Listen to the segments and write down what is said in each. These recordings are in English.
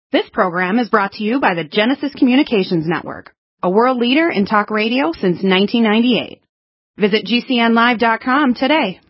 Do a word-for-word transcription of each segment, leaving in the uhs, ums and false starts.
This program is brought to you by the Genesis Communications Network, a world leader in talk radio since nineteen ninety-eight. Visit G C N live dot com today.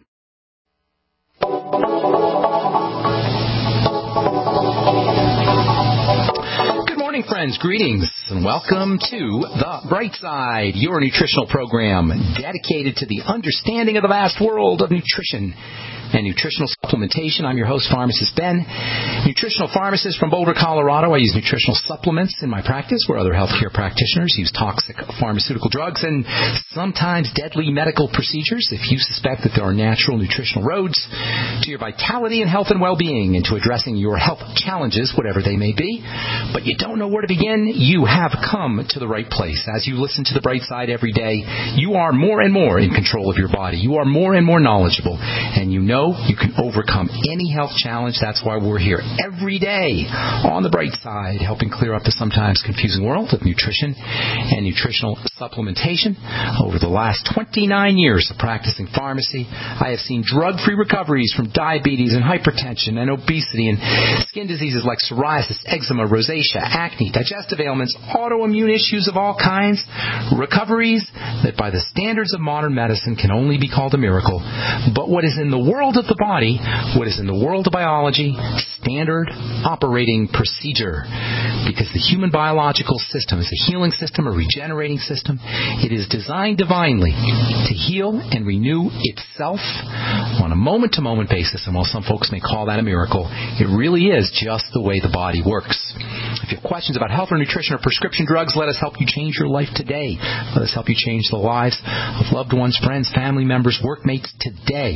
Good morning, friends. Greetings, and welcome to The Bright Side, your nutritional program dedicated to the understanding of the vast world of nutrition and nutritional supplementation. I'm your host, Pharmacist Ben, nutritional pharmacist from Boulder, Colorado. I use nutritional supplements in my practice, where other healthcare practitioners use toxic pharmaceutical drugs and sometimes deadly medical procedures. If you suspect that there are natural nutritional roads to your vitality and health and well-being, and to addressing your health challenges, whatever they may be, but you don't know where to begin, you have come to the right place. As you listen to The Bright Side every day, you are more and more in control of your body. You are more and more knowledgeable, and you know you can overcome any health challenge. That's why we're here every day on The Bright Side, helping clear up the sometimes confusing world of nutrition and nutritional supplementation. Over the last twenty-nine years of practicing pharmacy, I have seen drug-free recoveries from diabetes and hypertension and obesity and skin diseases like psoriasis, eczema, rosacea, acne, digestive ailments, autoimmune issues of all kinds, recoveries that by the standards of modern medicine can only be called a miracle. But what is in the world of the body, what is in the world of biology, standard operating procedure. Because the human biological system is a healing system, a regenerating system. It is designed divinely to heal and renew itself on a moment-to-moment basis. And while some folks may call that a miracle, it really is just the way the body works. If you have questions about health or nutrition or prescription drugs, let us help you change your life today. Let us help you change the lives of loved ones, friends, family members, workmates today.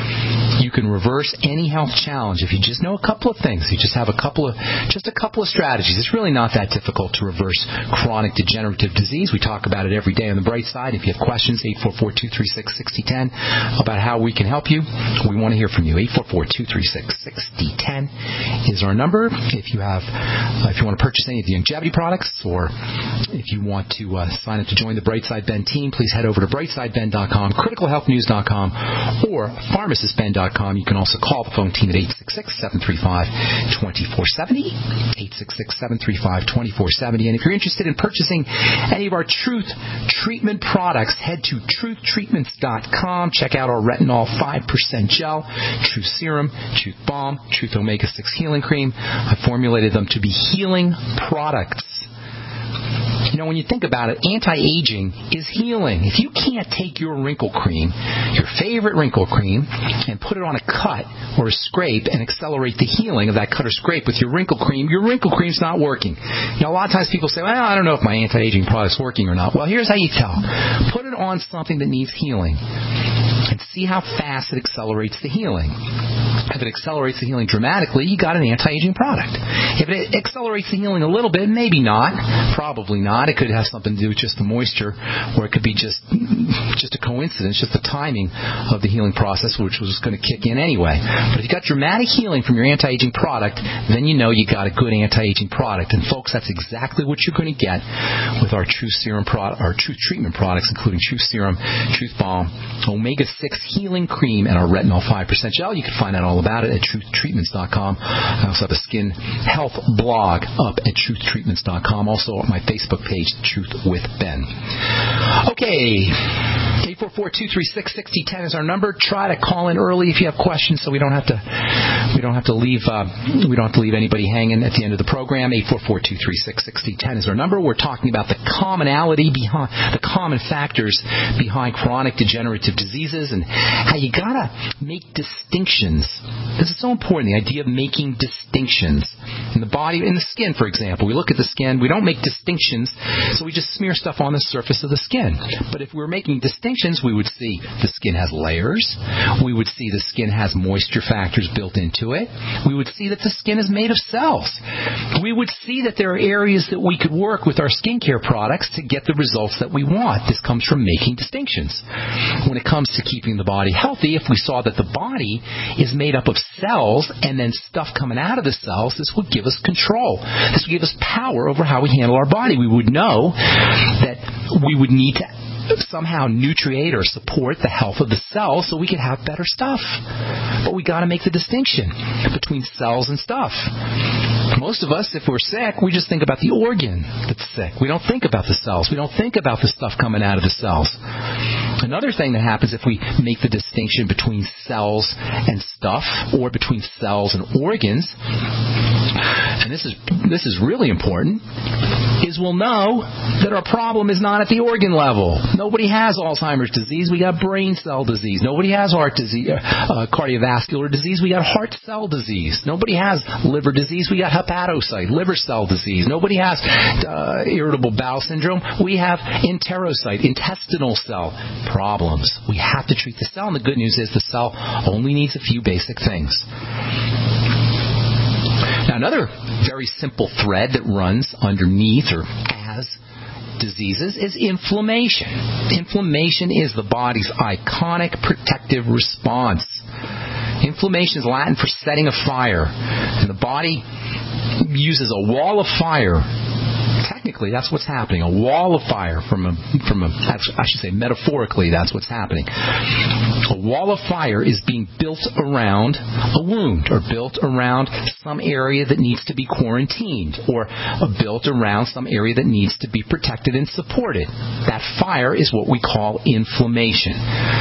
You can reverse any health challenge if you just know a couple of things. You just have a couple of, just a couple of strategies. It's really not that difficult to reverse chronic degenerative disease. We talk about it every day on The Bright Side. If you have questions, eight four four, two three six, six zero one zero about how we can help you. We want to hear from you. eight four four, two three six, six zero one zero is our number. If you have, uh, if you want to purchase any of the longevity products, or if you want to uh, sign up to join the Bright Side Ben team, please head over to bright side ben dot com, critical health news dot com, or pharmacist ben dot com. You can also call the phone team at eight six six, seven three five, two four seven zero, eight six six, seven three five, two four seven zero. And if you're interested in purchasing any of our Truth Treatment products, head to truth treatments dot com. Check out our retinol five percent gel, Truth Serum, Truth Balm, Truth Omega six Healing Cream. I formulated them to be healing products. You know, when you think about it, anti-aging is healing. If you can't take your wrinkle cream, your favorite wrinkle cream, and put it on a cut or a scrape and accelerate the healing of that cut or scrape with your wrinkle cream, your wrinkle cream's not working. You know, a lot of times people say, well, I don't know if my anti-aging product's working or not. Well, here's how you tell. Put it on something that needs healing and see how fast it accelerates the healing. If it accelerates the healing dramatically, you got an anti-aging product. If it accelerates the healing a little bit, maybe not. Probably not. It could have something to do with just the moisture, or it could be just just a coincidence, just the timing of the healing process, which was going to kick in anyway. But if you got dramatic healing from your anti-aging product, then you know you got a good anti-aging product. And folks, that's exactly what you're going to get with our Truth Serum product, our Truth Treatment products, including Truth Serum, Truth Balm, Omega six Healing Cream, and our Retinol five percent gel. You can find out all about it at truth treatments dot com. I also have a skin health blog up at truth treatments dot com. Also on my Facebook page, Truth with Ben. Okay, eight four four, two three six, six zero one zero is our number. Try to call in early if you have questions, so we don't have to we don't have to leave uh, we don't have to leave anybody hanging at the end of the program. eight four four, two three six, six zero one zero is our number. We're talking about the commonality behind the common factors behind chronic degenerative diseases, and how you gotta make distinctions. This is so important, the idea of making distinctions in the body, in the skin, for example. We look at the skin, we don't make distinctions, so we just smear stuff on the surface of the skin. But if we were making distinctions, we would see the skin has layers. We would see the skin has moisture factors built into it. We would see that the skin is made of cells. We would see that there are areas that we could work with our skincare products to get the results that we want. This comes from making distinctions. When it comes to keeping the body healthy, if we saw that the body is made up of cells and then stuff coming out of the cells, this would give us control. This would give us power over how we handle our body. We would know that we would need to somehow nutriate or support the health of the cell so we can have better stuff. But we got to make the distinction between cells and stuff. Most of us, if we're sick, we just think about the organ that's sick. We don't think about the cells. We don't think about the stuff coming out of the cells. Another thing that happens if we make the distinction between cells and stuff, or between cells and organs, and this is this is really important, is we'll know that our problem is not at the organ level. Nobody has Alzheimer's disease. We got brain cell disease. Nobody has heart disease, uh, cardiovascular disease. We got heart cell disease. Nobody has liver disease. We got hepatocyte, liver cell disease. Nobody has uh, irritable bowel syndrome. We have enterocyte, intestinal cell problems. We have to treat the cell, and the good news is the cell only needs a few basic things. Now, another very simple thread that runs underneath or as diseases is inflammation. Inflammation is the body's iconic protective response. Inflammation is Latin for setting a fire, and the body uses a wall of fire. Technically, that's what's happening. A wall of fire from a, from a, I should say metaphorically, that's what's happening. A wall of fire is being built around a wound, or built around some area that needs to be quarantined, or built around some area that needs to be protected and supported. That fire is what we call inflammation.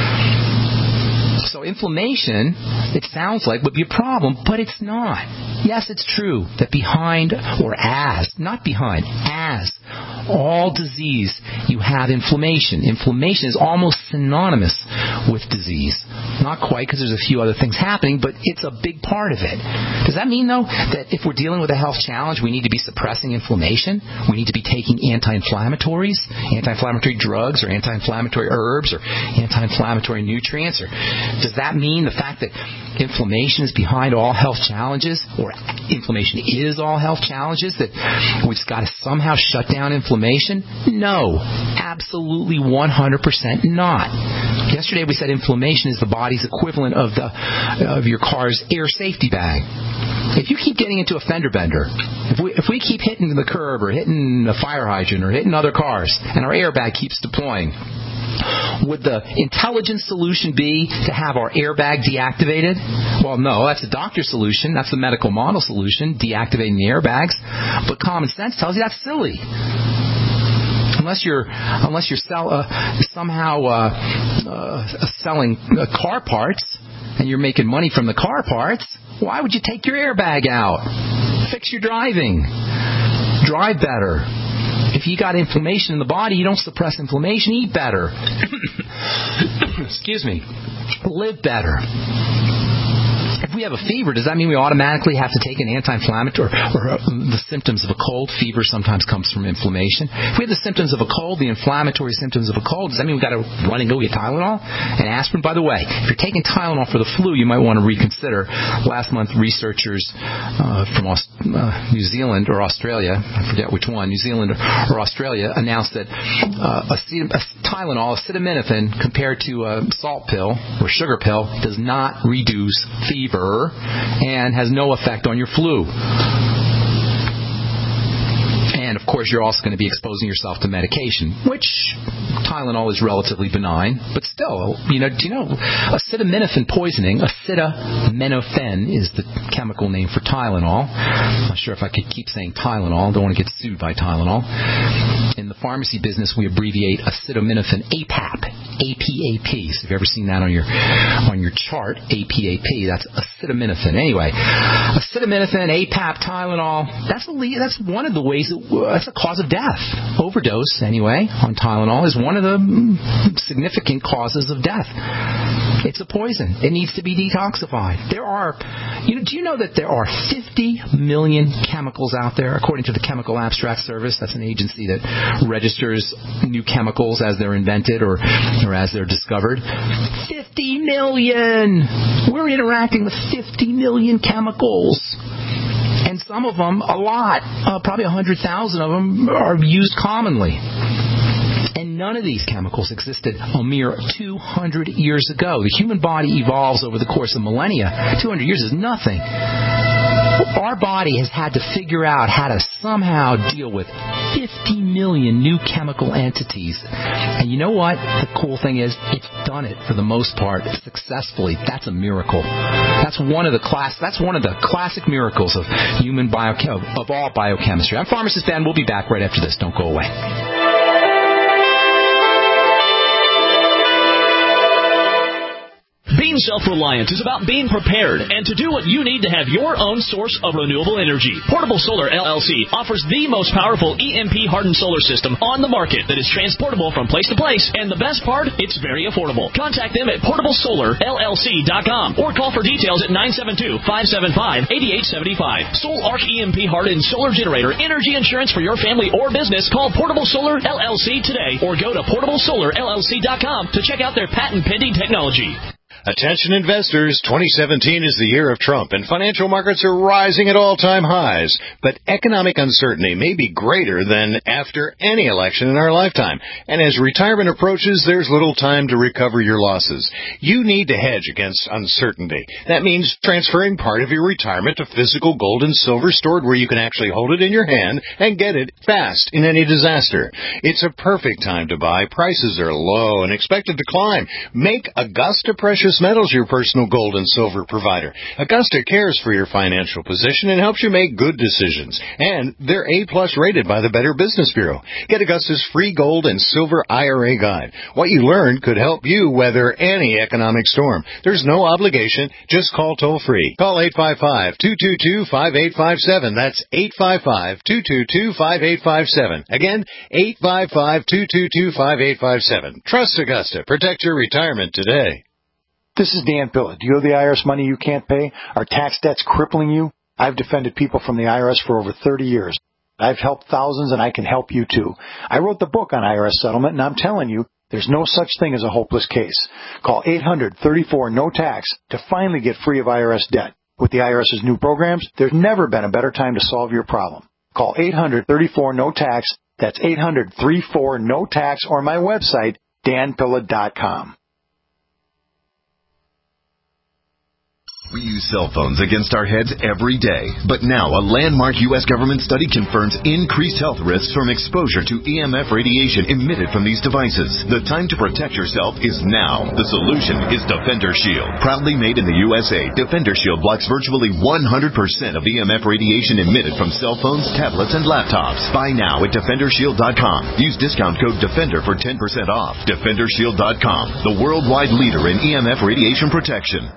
So inflammation, it sounds like, would be a problem, but it's not. Yes, it's true that behind, or as, not behind, as all disease, you have inflammation. Inflammation is almost synonymous with disease. Not quite, because there's a few other things happening, but it's a big part of it. Does that mean, though, that if we're dealing with a health challenge, we need to be suppressing inflammation? We need to be taking anti-inflammatories, anti-inflammatory drugs, or anti-inflammatory herbs, or anti-inflammatory nutrients? Or does that mean the fact that inflammation is behind all health challenges, or inflammation is all health challenges, that we've just got to somehow shut down inflammation? No, absolutely one hundred percent not. Yesterday we said inflammation is the body's equivalent of the of your car's air safety bag. If you keep getting into a fender bender, if we if we keep hitting the curb or hitting a fire hydrant or hitting other cars, and our airbag keeps deploying, would the intelligent solution be to have our airbag deactivated? Well, no, that's a doctor solution. That's the medical model solution, deactivating the airbags. But common sense tells you that's silly. Unless you're unless you're sell, uh, somehow uh, uh, selling uh, car parts and you're making money from the car parts, why would you take your airbag out? Fix your driving. Drive better. If you got inflammation in the body, you don't suppress inflammation. Eat better. Excuse me. Live better. If we have a fever, does that mean we automatically have to take an anti-inflammatory, or, or the symptoms of a cold? Fever sometimes comes from inflammation. If we have the symptoms of a cold, the inflammatory symptoms of a cold, does that mean we've got to run and go get Tylenol and aspirin? By the way, if you're taking Tylenol for the flu, you might want to reconsider. Last month, researchers uh, from Aust- uh, New Zealand or Australia, I forget which one, New Zealand or Australia, announced that uh, a, a Tylenol, acetaminophen, compared to a salt pill or sugar pill, does not reduce fever and has no effect on your flu. And, of course, you're also going to be exposing yourself to medication, which Tylenol is relatively benign, but still, you know, do you know acetaminophen poisoning? Acetaminophen is the chemical name for Tylenol. I'm not sure if I could keep saying Tylenol. I don't want to get sued by Tylenol. In the pharmacy business, we abbreviate acetaminophen A P A P. A P A P. So if you've ever seen that on your on your chart, A P A P, that's acetaminophen. Anyway, acetaminophen, A P A P, Tylenol, that's a, that's one of the ways, that, that's a cause of death. Overdose, anyway, on Tylenol is one of the significant causes of death. It's a poison. It needs to be detoxified. There are, you know, do you know that there are fifty million chemicals out there, according to the Chemical Abstract Service? That's an agency that registers new chemicals as they're invented or, or as they're discovered. fifty million! We're interacting with fifty million chemicals. And some of them, a lot, uh, probably one hundred thousand of them, are used commonly. And none of these chemicals existed a mere two hundred years ago. The human body evolves over the course of millennia. two hundred years is nothing. our body has had to figure out how to somehow deal with fifty million new chemical entities. And you know what? The cool thing is, it's done it for the most part successfully. That's a miracle. That's one of the class. That's one of the classic miracles of human bio of all biochemistry. I'm Pharmacist Ben. We'll be back right after this. Don't go away. Being self-reliant is about being prepared and to do what you need to have your own source of renewable energy. Portable Solar L L C offers the most powerful E M P-hardened solar system on the market that is transportable from place to place, and the best part, it's very affordable. Contact them at portable solar L L C dot com or call for details at nine seven two, five seven five, eight eight seven five. SolArc E M P-hardened solar generator energy insurance for your family or business. Call Portable Solar L L C today or go to portable solar L L C dot com to check out their patent-pending technology. Attention investors, twenty seventeen is the year of Trump, and financial markets are rising at all-time highs. But economic uncertainty may be greater than after any election in our lifetime. And as retirement approaches, there's little time to recover your losses. You need to hedge against uncertainty. That means transferring part of your retirement to physical gold and silver stored where you can actually hold it in your hand and get it fast in any disaster. It's a perfect time to buy. Prices are low and expected to climb. Make Augusta Precious Metals your personal gold and silver provider. Augusta cares for your financial position and helps you make good decisions. And they're A-plus rated by the Better Business Bureau. Get Augusta's free gold and silver I R A guide. What you learn could help you weather any economic storm. There's no obligation. Just call toll-free. Call eight five five, two two two, five eight five seven. That's eight five five, two two two, five eight five seven. Again, eight five five, two two two, five eight five seven. Trust Augusta. Protect your retirement today. This is Dan Pilla. Do you owe the I R S money you can't pay? Are tax debts crippling you? I've defended people from the I R S for over thirty years. I've helped thousands, and I can help you too. I wrote the book on I R S settlement, and I'm telling you, there's no such thing as a hopeless case. Call eight hundred, thirty-four, no tax to finally get free of I R S debt. With the IRS's new programs, there's never been a better time to solve your problem. Call eight hundred, thirty-four, no tax. That's eight hundred, thirty-four, no tax, or my website, dan pilla dot com. We use cell phones against our heads every day, but now a landmark U S government study confirms increased health risks from exposure to E M F radiation emitted from these devices. The time to protect yourself is now. The solution is Defender Shield. Proudly made in the U S A, Defender Shield blocks virtually one hundred percent of E M F radiation emitted from cell phones, tablets, and laptops. Buy now at defender shield dot com. Use discount code DEFENDER for ten percent off. defender shield dot com, the worldwide leader in E M F radiation protection.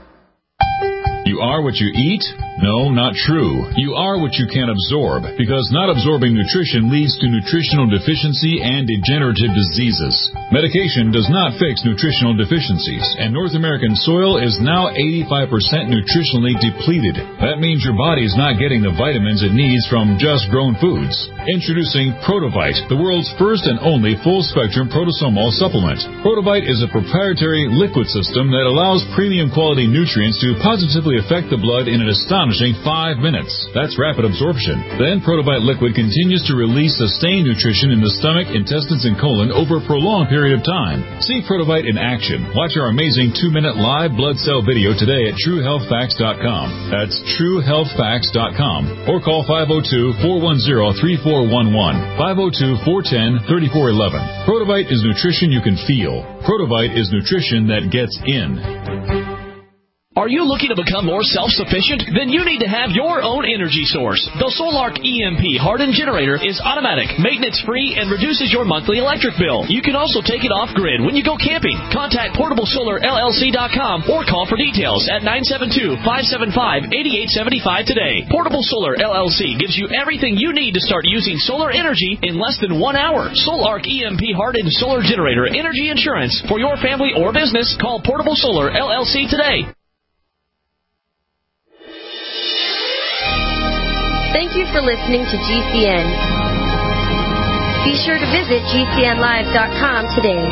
You are what you eat? No, not true. You are what you can absorb, because not absorbing nutrition leads to nutritional deficiency and degenerative diseases. Medication does not fix nutritional deficiencies, and North American soil is now eighty-five percent nutritionally depleted. That means your body is not getting the vitamins it needs from just grown foods. Introducing Protovite, the world's first and only full-spectrum protosomal supplement. Protovite is a proprietary liquid system that allows premium quality nutrients to positively affect the blood in an astonishing five minutes. That's rapid absorption. Then Protovite liquid continues to release sustained nutrition in the stomach, intestines, and colon over a prolonged period of time. See Protovite in action. Watch our amazing two-minute live blood cell video today at true health facts dot com. That's true health facts dot com. Or call five oh two, four one oh, three four one one, five oh two, four one oh, three four one one. Protovite is nutrition you can feel. Protovite is nutrition that gets in. Are you looking to become more self-sufficient? Then you need to have your own energy source. The SolArc E M P hardened generator is automatic, maintenance-free, and reduces your monthly electric bill. You can also take it off-grid when you go camping. Contact portable solar L L C dot com or call for details at nine seven two, five seven five, eight eight seven five today. Portable Solar L L C gives you everything you need to start using solar energy in less than one hour. SolArc E M P hardened solar generator energy insurance for your family or business. Call Portable Solar L L C today. Thank you for listening to G C N. Be sure to visit G C N live dot com today.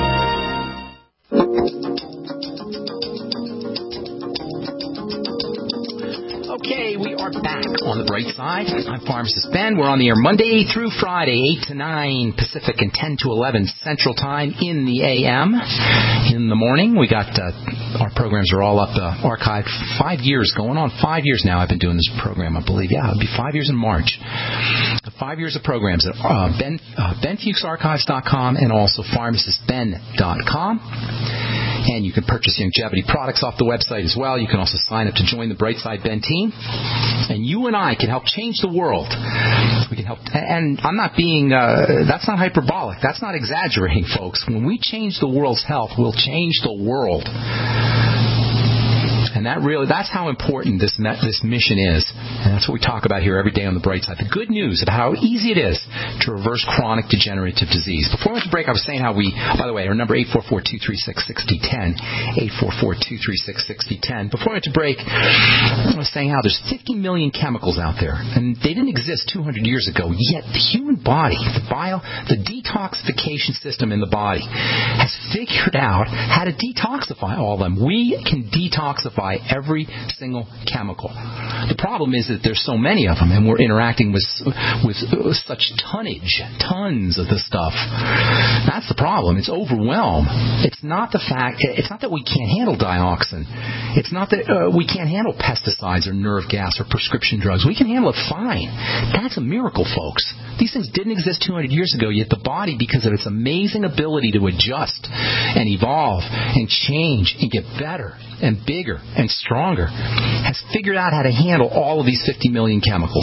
Okay, we are back on the bright side. I'm Pharmacist Ben. We're on the air Monday through Friday, eight to nine Pacific and ten to eleven Central Time in the A M. In the morning, we got... Uh, our programs are all up uh, archived. Five years, going on five years now I've been doing this program, I believe. Yeah, it'll be five years in March. Five years of programs at uh, Ben, uh, Ben Fuchs Archives dot com and also Pharmacist Ben dot com. And you can purchase longevity products off the website as well. You can also sign up to join the Brightside Ben team. And you and I can help change the world. We can help. And I'm not being, uh, that's not hyperbolic. That's not exaggerating, folks. When we change the world's health, we'll change the world. And that really, that's how important this this mission is. And that's what we talk about here every day on the Bright Side. The good news about how easy it is to reverse chronic degenerative disease. Before we went to break, I was saying how we, by the way, our number eight four four, two three six, six zero one zero, eight four four, two three six, six zero one zero. Before we went to break, I was saying how there's fifty million chemicals out there. And they didn't exist two hundred years ago. Yet the human body, the bio, the detoxification system in the body has figured out how to detoxify all of them. We can detoxify every single chemical. The problem is that there's so many of them, and we're interacting with with such tonnage, tons of this stuff. That's the problem. It's overwhelm. It's not the fact. It's not that we can't handle dioxin. It's not that uh, we can't handle pesticides or nerve gas or prescription drugs. We can handle it fine. That's a miracle, folks. These things didn't exist two hundred years ago, yet the body, because of its amazing ability to adjust and evolve and change and get better and bigger and stronger, has figured out how to handle all of these fifty million chemicals.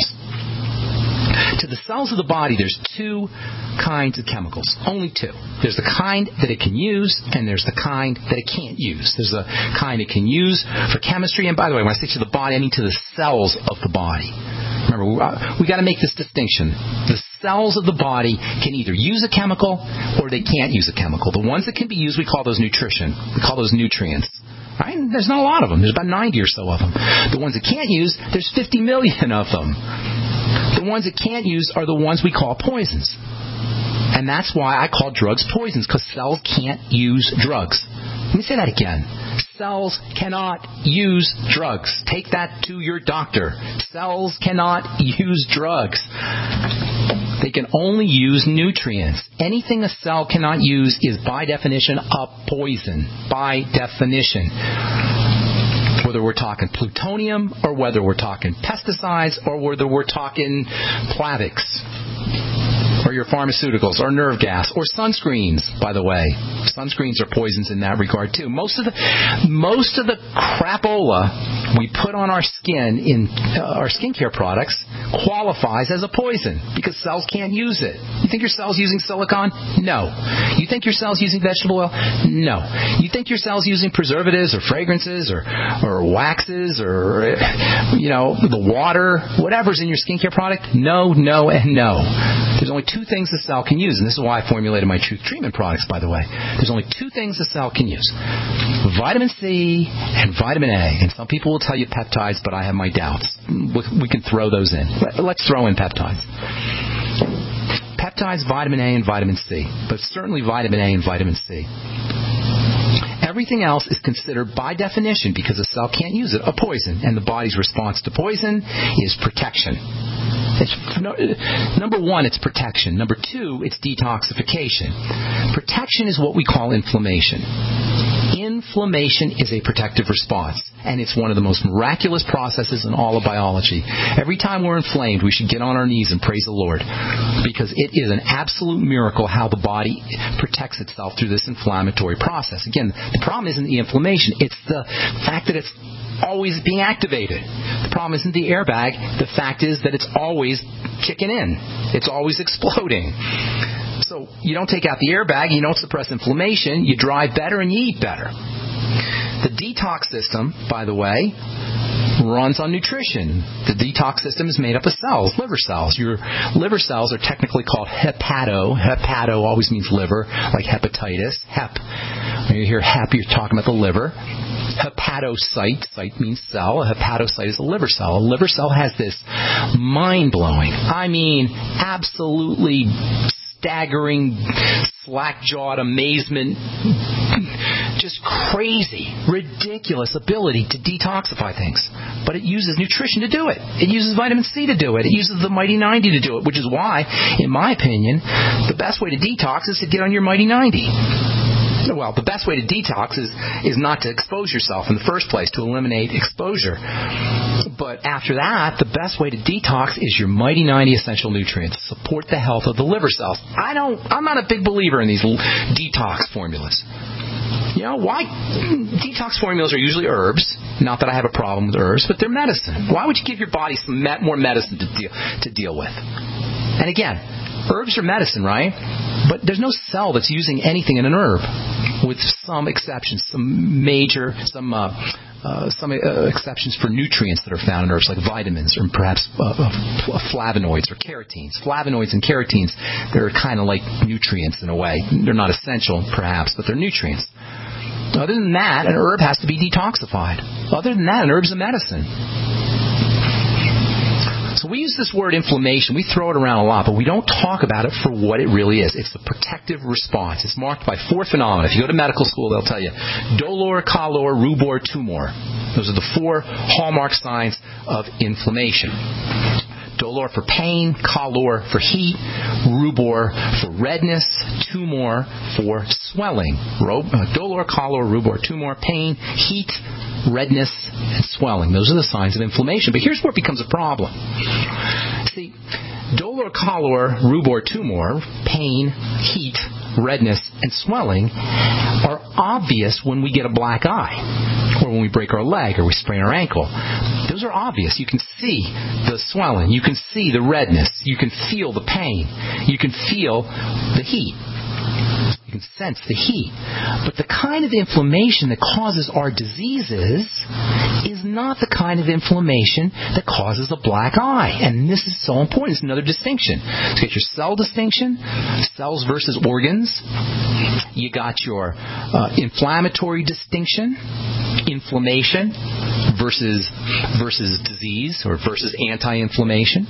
To the cells of the body, there's two kinds of chemicals. Only two. There's the kind that it can use, and there's the kind that it can't use. There's the kind it can use for chemistry, and by the way, when I say to the body, I mean to the cells of the body. Remember, we, uh, we got to make this distinction. The cells of the body can either use a chemical or they can't use a chemical. The ones that can be used, we call those nutrition. We call those nutrients. Right? There's not a lot of them. There's about ninety or so of them. The ones that can't use, there's fifty million of them. The ones that can't use are the ones we call poisons. And that's why I call drugs poisons, because cells can't use drugs. Let me say that again. Cells cannot use drugs. Take that to your doctor. Cells cannot use drugs. They can only use nutrients. Anything a cell cannot use is, by definition, a poison. By definition. Whether we're talking plutonium, or whether we're talking pesticides, or whether we're talking Plavix, or your pharmaceuticals, or nerve gas, or sunscreens, by the way. Sunscreens are poisons in that regard, too. Most of the most of the crapola we put on our skin in uh, our skincare products qualifies as a poison because cells can't use it. You think your cell's using silicone? No. You think your cell's using vegetable oil? No. You think your cell's using preservatives or fragrances or, or waxes or, you know, the water, whatever's in your skincare product? No, no, and no. There's only two things the cell can use, and this is why I formulated my Truth Treatment products, by the way. There's only two things the cell can use. Vitamin C and vitamin A. And some people will tell you peptides, but I have my doubts. We can throw those in. Let's throw in peptides. Peptides, vitamin A, and vitamin C. But certainly vitamin A and vitamin C. Everything else is considered, by definition, because a cell can't use it, a poison. And the body's response to poison is protection. It's, no, number one, it's protection. Number two, it's detoxification. Protection is what we call inflammation. Inflammation is a protective response, and it's one of the most miraculous processes in all of biology. Every time we're inflamed, we should get on our knees and praise the Lord, because it is an absolute miracle how the body protects itself through this inflammatory process. Again, the problem isn't the inflammation, it's the fact that it's always being activated. The problem isn't the airbag, the fact is that it's always kicking in. It's always exploding. So you don't take out the airbag, you don't suppress inflammation, you drive better and you eat better. The detox system, by the way, runs on nutrition. The detox system is made up of cells, liver cells. Your liver cells are technically called hepato. Hepato always means liver, like hepatitis. Hep. When you hear hep, you're talking about the liver. Hepatocyte. Cyte means cell. A hepatocyte is a liver cell. A liver cell has this mind-blowing, I mean, absolutely staggering, slack-jawed amazement, just crazy, ridiculous ability to detoxify things. But it uses nutrition to do it. It uses vitamin C to do it. It uses the Mighty ninety to do it, which is why, in my opinion, the best way to detox is to get on your Mighty ninety. well, the best way to detox is, is not to expose yourself in the first place, to eliminate exposure. But after that, the best way to detox is your Mighty ninety essential nutrients. Support the health of the liver cells. I don't, I'm not a big believer in these detox formulas. You know, why? Detox formulas are usually herbs. Not that I have a problem with herbs, but they're medicine. Why would you give your body some me- more medicine to deal, to deal with? And again, herbs are medicine, right? But there's no cell that's using anything in an herb, with some exceptions, some major, some uh, uh, some uh, exceptions for nutrients that are found in herbs, like vitamins or perhaps uh, uh, flavonoids or carotenes. Flavonoids and carotenes, they're kind of like nutrients in a way. They're not essential, perhaps, but they're nutrients. Other than that, an herb has to be detoxified. Other than that, an herb's a medicine. So we use this word inflammation. We throw it around a lot, but we don't talk about it for what it really is. It's a protective response. It's marked by four phenomena. If you go to medical school, they'll tell you dolor, calor, rubor, tumor. Those are the four hallmark signs of inflammation. Dolor for pain, calor for heat, rubor for redness, tumor for swelling. Dolor, calor, rubor, tumor, pain, heat, redness, and swelling. Those are the signs of inflammation. But here's where it becomes a problem. See, dolor, calor, rubor, tumor, pain, heat, redness, and swelling are obvious when we get a black eye, or when we break our leg, or we sprain our ankle. Those are obvious. You can see the swelling. You can see the redness. You can feel the pain. You can feel the heat. You can sense the heat. But the kind of inflammation that causes our diseases is not the kind of inflammation that causes a black eye. And this is so important. It's another distinction. So you get your cell distinction, cells versus organs. You got your uh, inflammatory distinction, inflammation versus versus disease or versus anti-inflammation.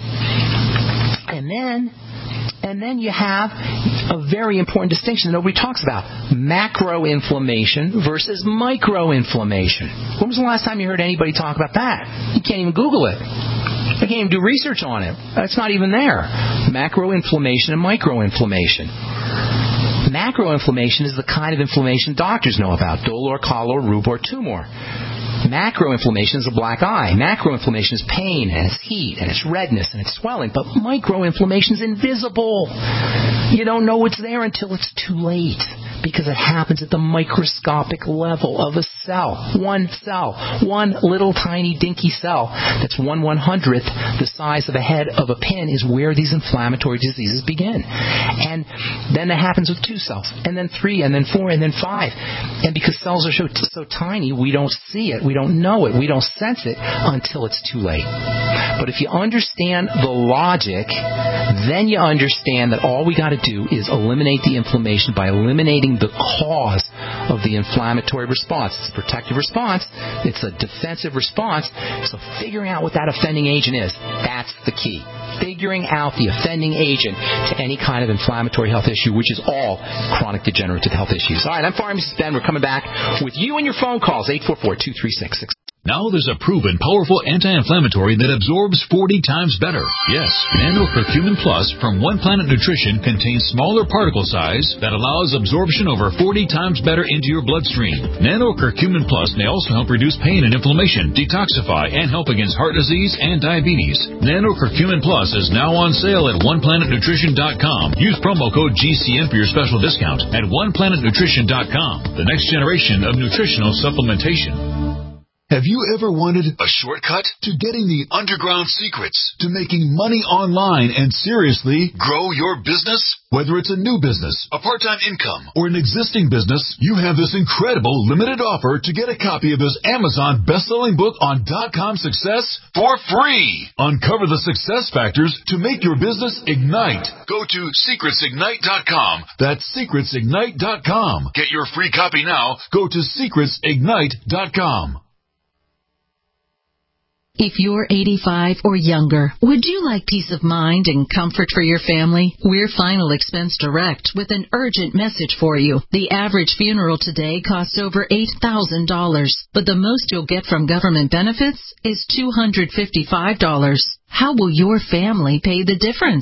And then And then you have a very important distinction that nobody talks about. Macroinflammation versus microinflammation. When was the last time you heard anybody talk about that? You can't even Google it. You can't even do research on it. It's not even there. Macroinflammation and microinflammation. Macroinflammation is the kind of inflammation doctors know about. Dolor, calor, rubor, tumor. Macroinflammation is a black eye. Macroinflammation is pain, and it's heat, and it's redness, and it's swelling. But microinflammation is invisible. You don't know it's there until it's too late, because it happens at the microscopic level of a cell. One cell. One little tiny dinky cell that's one one-hundredth the size of the head of a pin is where these inflammatory diseases begin. And then it happens with two cells, and then three, and then four, and then five. And because cells are so, so tiny, we don't see it. We don't know it. We don't sense it until it's too late. But if you understand the logic, then you understand that all we got to do is eliminate the inflammation by eliminating the cause of the inflammatory response. It's a protective response. It's a defensive response. So figuring out what that offending agent is, that's the key. Figuring out the offending agent to any kind of inflammatory health issue, which is all chronic degenerative health issues. All right, I'm Pharmacist Ben. We're coming back with you and your phone calls, eight four four, two three six, six. Now there's a proven powerful anti-inflammatory that absorbs forty times better. Yes, Nano-Curcumin Plus from One Planet Nutrition contains smaller particle size that allows absorption over forty times better into your bloodstream. Nano-Curcumin Plus may also help reduce pain and inflammation, detoxify, and help against heart disease and diabetes. Nano-Curcumin Plus is now on sale at one planet nutrition dot com. Use promo code G C N for your special discount at one planet nutrition dot com. The next generation of nutritional supplementation. Have you ever wanted a shortcut to getting the underground secrets to making money online and seriously grow your business? Whether it's a new business, a part-time income, or an existing business, you have this incredible limited offer to get a copy of this Amazon best-selling book on dot-com success for free. Uncover the success factors to make your business ignite. Go to secrets ignite dot com. That's secrets ignite dot com. Get your free copy now. Go to secrets ignite dot com. If you're eighty-five or younger, would you like peace of mind and comfort for your family? We're Final Expense Direct with an urgent message for you. The average funeral today costs over eight thousand dollars, but the most you'll get from government benefits is two hundred fifty-five dollars. How will your family pay the difference?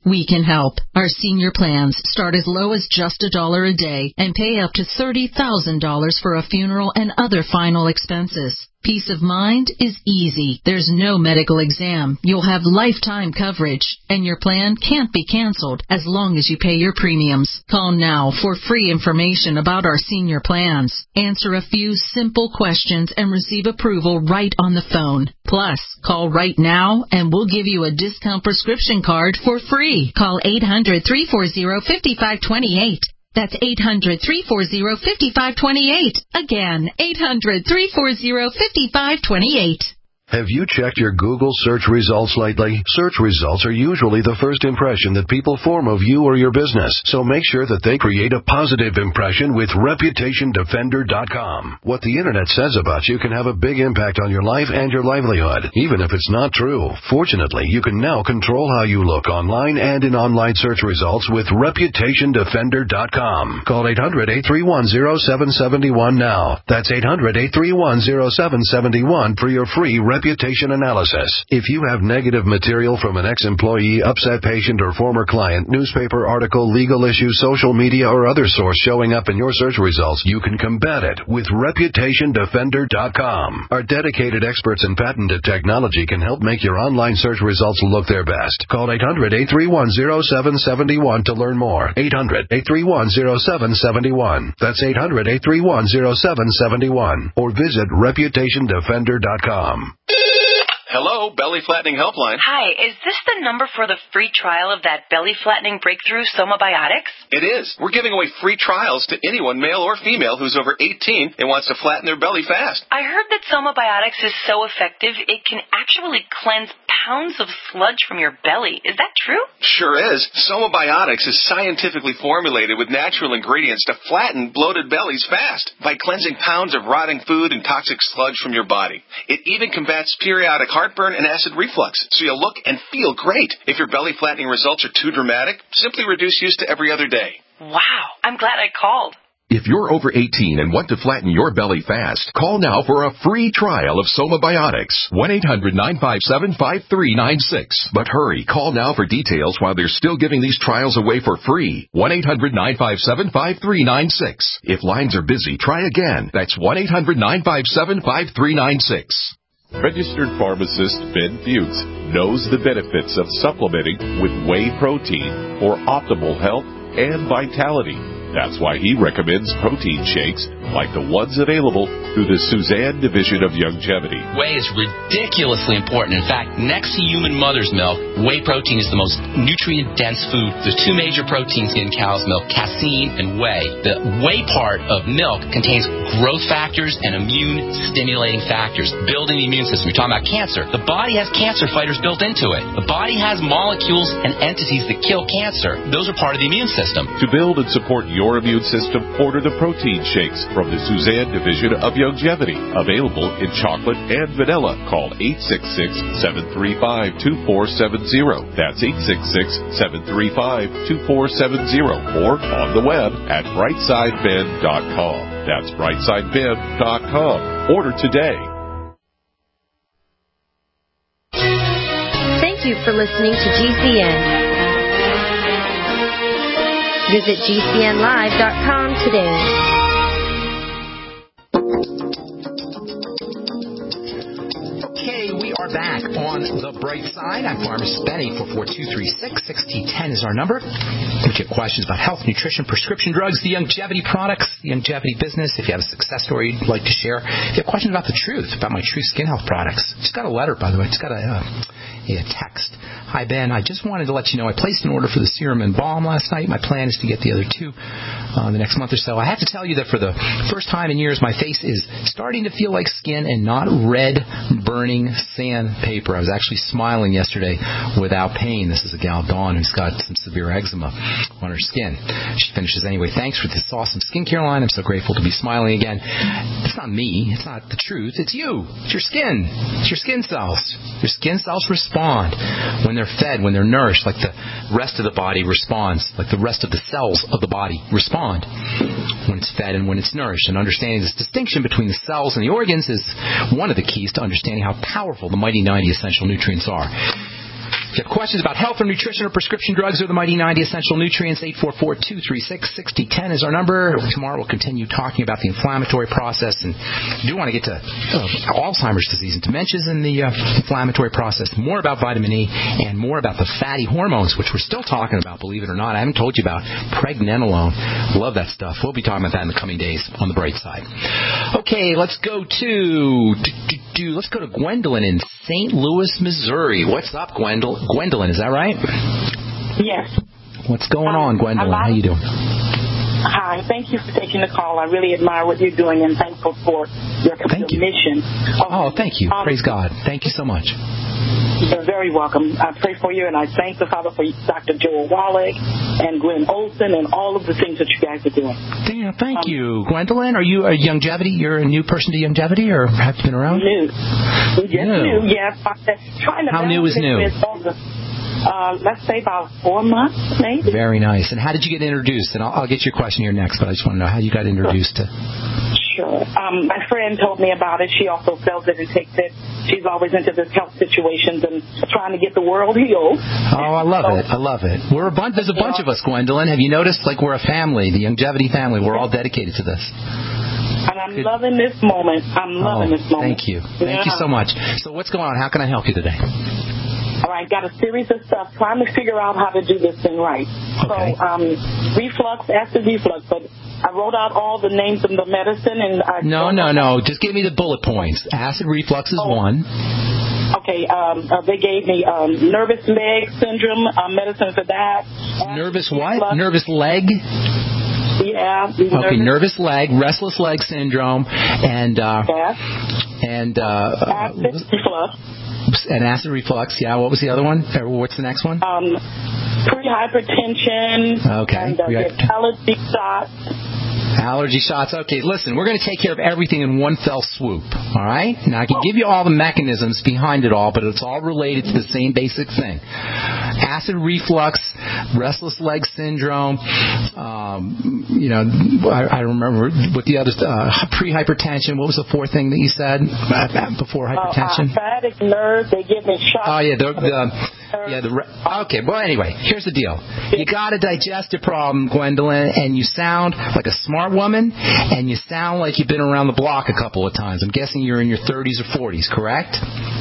we can help. Our senior plans start as low as just a dollar a day and pay up to thirty thousand dollars for a funeral and other final expenses. Peace of mind is easy. There's no medical exam. You'll have lifetime coverage, and your plan can't be canceled as long as you pay your premiums. Call now for free information about our senior plans. Answer a few simple questions and receive approval right on the phone. Plus, call right now and we'll give you a discount prescription card for free. Call eight hundred, three four zero, five five two eight. That's eight hundred, three four zero, five five two eight. Again, eight hundred, three four zero, five five two eight. Have you checked your Google search results lately? Search results are usually the first impression that people form of you or your business, so make sure that they create a positive impression with Reputation Defender dot com. What the Internet says about you can have a big impact on your life and your livelihood, even if it's not true. Fortunately, you can now control how you look online and in online search results with Reputation Defender dot com. Call eight hundred, eight three one, zero seven seven one now. That's eight hundred, eight three one, zero seven seven one for your free reputation analysis. If you have negative material from an ex-employee, upset patient, or former client, newspaper article, legal issue, social media, or other source showing up in your search results, you can combat it with Reputation Defender dot com. Our dedicated experts in patented technology can help make your online search results look their best. Call eight hundred, eight three one, zero seven seven one to learn more. eight hundred, eight three one, zero seven seven one. That's eight hundred, eight three one, zero seven seven one. Or visit Reputation Defender dot com. Hello, Belly Flattening Helpline. Hi, is this the number for the free trial of that belly flattening breakthrough Somabiotics? It is. We're giving away free trials to anyone, male or female, who's over eighteen and wants to flatten their belly fast. I heard that Somabiotics is so effective it can actually cleanse pounds of sludge from your belly. Is that true? Sure is. Somabiotics is scientifically formulated with natural ingredients to flatten bloated bellies fast by cleansing pounds of rotting food and toxic sludge from your body. It even combats periodic heartburn and acid reflux, so you'll look and feel great. If your belly flattening results are too dramatic, simply reduce use to every other day. Wow, I'm glad I called. If you're over eighteen and want to flatten your belly fast, call now for a free trial of Somabiotics. one eight hundred, nine five seven, five three nine six. But hurry, call now for details while they're still giving these trials away for free. one eight hundred, nine five seven, five three nine six. If lines are busy, try again. That's one eight hundred, nine five seven, five three nine six. Registered pharmacist Ben Fuchs knows the benefits of supplementing with whey protein for optimal health and vitality. That's why he recommends protein shakes like the ones available through the Suzanne Division of Youngevity. Whey is ridiculously important. In fact, next to human mother's milk, whey protein is the most nutrient-dense food. There's two major proteins in cow's milk, casein and whey. The whey part of milk contains growth factors and immune-stimulating factors, building the immune system. We're talking about cancer. The body has cancer fighters built into it. The body has molecules and entities that kill cancer. Those are part of the immune system. To build and support your immune system, order the protein shakes from the Suzanne Division of Youngevity. Available in chocolate and vanilla. Call eight six six, seven three five, two four seven zero. That's eight six six, seven three five, two four seven zero. Or on the web at brightside ben dot com. That's brightside ben dot com. Order today. Thank you for listening to G C N. Visit G C N live dot com today. Okay, we are back on the bright side. I'm Pharmacist Ben. Eight four four, two three six, one six one zero is our number. If you have questions about health, nutrition, prescription drugs, the Youngevity products, the Youngevity business, if you have a success story you'd like to share, if you have questions about the truth, about my True Skin Health products. Just got a letter, by the way. Just got a... Uh, a text. Hi, Ben. I just wanted to let you know I placed an order for the serum and balm last night. My plan is to get the other two uh, the next month or so. I have to tell you that for the first time in years, my face is starting to feel like skin and not red, burning sandpaper. I was actually smiling yesterday without pain. This is a gal, Dawn, who's got some severe eczema on her skin. She finishes anyway. Thanks for this awesome skincare line. I'm so grateful to be smiling again. It's not me. It's not the truth. It's you. It's your skin. It's your skin cells. Your skin cells respond when they're fed, when they're nourished, like the rest of the body responds, like the rest of the cells of the body respond when it's fed and when it's nourished. And understanding this distinction between the cells and the organs is one of the keys to understanding how powerful the mighty ninety essential nutrients are. If you have questions about health or nutrition or prescription drugs or the Mighty ninety Essential Nutrients, eight four four, two three six, six zero one zero is our number. Tomorrow we'll continue talking about the inflammatory process, and we do want to get to uh, Alzheimer's disease and dementias in the uh, inflammatory process, more about vitamin E, and more about the fatty hormones, which we're still talking about, believe it or not. I haven't told you about pregnenolone. Love that stuff. We'll be talking about that in the coming days on the bright side. Okay, let's go to do, do, do, let's go to Gwendolyn in Saint Louis, Missouri. What's up, Gwendolyn? Gwendolyn, is that right? Yes. What's going on, um, Gwendolyn? How you doing? Hi. Thank you for taking the call. I really admire what you're doing and thankful for your, thank your you. mission. Oh, thank you. Um, Praise God. Thank you so much. You're very welcome. I pray for you, and I thank the Father for Doctor Joel Wallach and Glenn Olson and all of the things that you guys are doing. Damn, thank um, you. Gwendolyn, are you a Youngevity? You're a new person to Youngevity, or have you been around? New. Just new. new, yes. Trying to How new is new? Uh, let's say about four months, maybe. Very nice. And how did you get introduced? And I'll, I'll get your question here next, but I just want to know how you got introduced sure. to... Sure. Um, my friend told me about it. She also sells it and takes it. She's always into this health situations and trying to get the world healed. Oh, I love so, it. I love it. We're a bunch. There's a bunch of us, Gwendolyn. Have you noticed? Like, we're a family, the Youngevity family. We're all dedicated to this. And I'm Good. loving this moment. I'm loving oh, this moment. Thank you. Thank yeah. you so much. So what's going on? How can I help you today? All right, got a series of stuff trying to figure out how to do this thing right. Okay. So, um, reflux, acid reflux, but I wrote out all the names of the medicine and I No, no, no. Just give me the bullet points. Acid reflux is oh. one. Okay, um, uh, they gave me um, nervous leg syndrome, uh, medicine for that. Nervous what? Reflux. Nervous leg? Yeah. Okay, nervous leg, restless leg syndrome, and uh, yeah. and uh, acid reflux. And acid reflux, yeah. What was the other one? What's the next one? Um, pre-hypertension. Okay. And uh, allergy shots. Allergy shots. Okay, listen, we're going to take care of everything in one fell swoop, all right? Now, I can give you all the mechanisms behind it all, but it's all related to the same basic thing. Acid reflux, restless leg syndrome, um, you know, I, I remember what the other, uh, pre-hypertension. What was the fourth thing that you said before hypertension? Uh, sciatic nerve, they give me shots. Oh, yeah, the, the yeah, the okay, well, anyway, here's the deal. You got a digestive problem, Gwendolyn, and you sound like a smart woman, and you sound like you've been around the block a couple of times. I'm guessing you're in your thirties or forties, correct?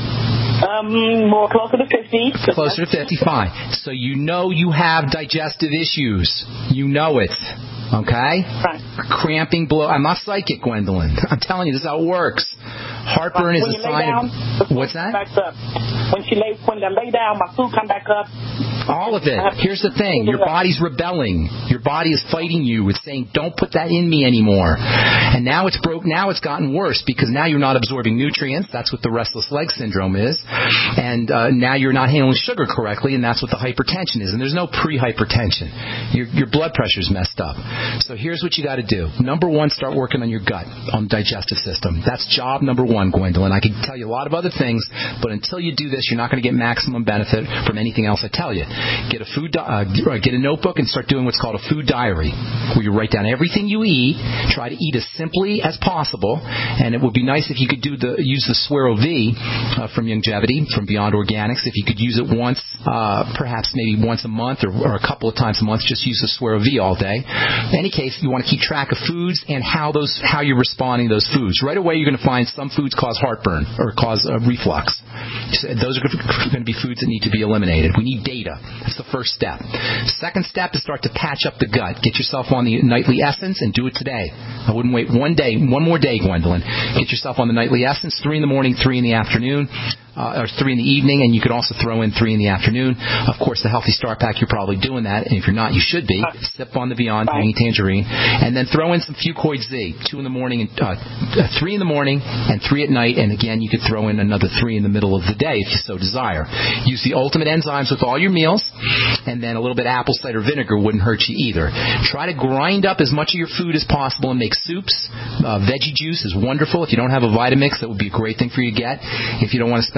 Um, more closer to fifty. Closer to fifty, fine. So you know you have digestive issues. You know it. Okay? Right. Cramping, blow. I'm not psychic, Gwendolyn. I'm telling you, this is how it works. Heartburn when is a sign down, of... What's that? Up. When she lay, when I lay down, my food come back up. All of it. Here's the thing. Your body's rebelling. Your body is fighting you. It's saying, don't put that in me anymore. And now it's broke. Now it's gotten worse because now you're not absorbing nutrients. That's what the restless leg syndrome is. And uh, now you're not handling sugar correctly, and that's what the hypertension is. And there's no pre-hypertension. Your, your blood pressure's messed up. So here's what you got to do. Number one, start working on your gut, on the digestive system. That's job number one, Gwendolyn. I could tell you a lot of other things, but until you do this, you're not going to get maximum benefit from anything else I tell you. Get a food, uh, get a notebook and start doing what's called a food diary, where you write down everything you eat. Try to eat as simply as possible, and it would be nice if you could do the use the Swero V uh, from Youngevity, from Beyond Organics. If you could use it once, uh, perhaps maybe once a month or, or a couple of times a month, just use the Swero V all day. In any case, you want to keep track of foods and how those how you're responding to those foods. Right away, you're going to find some foods cause heartburn or cause uh, reflux. So those are going to be foods that need to be eliminated. We need data. That's the first step. Second step is start to patch up the gut. Get yourself on the Nightly Essence and do it today. I wouldn't wait one day, one more day, Gwendolyn. Get yourself on the Nightly Essence, three in the morning, three in the afternoon. Uh, or three in the evening, and you could also throw in three in the afternoon. Of course, the Healthy Start Pack, you're probably doing that, and if you're not, you should be. Sip on the Beyond Tangy Tangerine, and then throw in some Fucoid Z, two in the morning, and uh, three in the morning, and three at night, and again, you could throw in another three in the middle of the day if you so desire. Use the Ultimate Enzymes with all your meals, and then a little bit of apple cider vinegar wouldn't hurt you either. Try to grind up as much of your food as possible and make soups. Uh, veggie juice is wonderful. If you don't have a Vitamix, that would be a great thing for you to get. If you don't want to spend